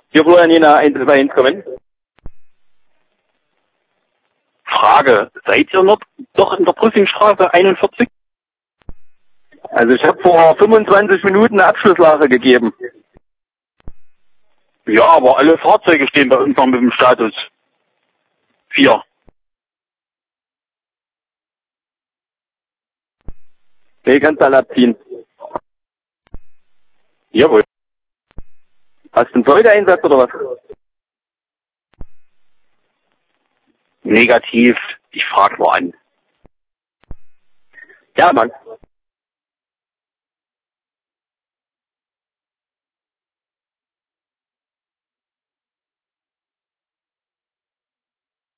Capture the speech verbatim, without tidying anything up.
Hier Florian Jena eins zwei eins kommen. Frage, seid ihr noch doch in der Brüssingstraße einundvierzig? Also ich habe vor fünfundzwanzig Minuten eine Abschlusslage gegeben. Ja, aber alle Fahrzeuge stehen bei uns noch mit dem Status vier. Nee, kannst du alle abziehen. Jawohl. Hast du einen Folgeeinsatz oder was? Negativ. Ich frage nur an. Ja, Mann.